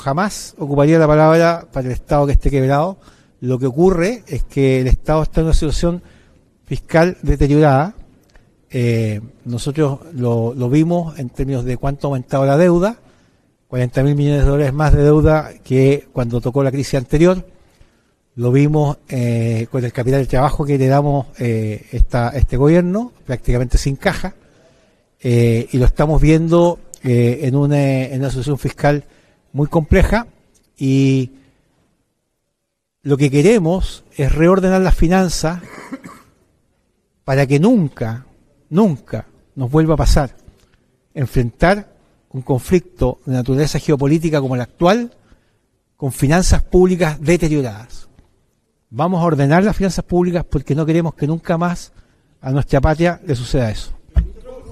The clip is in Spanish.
Jamás ocuparía la palabra para el Estado que esté quebrado. Lo que ocurre es que el Estado está en una situación fiscal deteriorada. Nosotros lo vimos en términos de cuánto ha aumentado la deuda, 40.000 millones de dólares más de deuda que cuando tocó la crisis anterior. Lo vimos con el capital de trabajo que le damos este gobierno, prácticamente sin caja, y lo estamos viendo en una situación fiscal muy compleja, y lo que queremos es reordenar las finanzas para que nunca nos vuelva a pasar enfrentar un conflicto de naturaleza geopolítica como el actual con finanzas públicas deterioradas. Vamos a ordenar las finanzas públicas porque no queremos que nunca más a nuestra patria le suceda eso.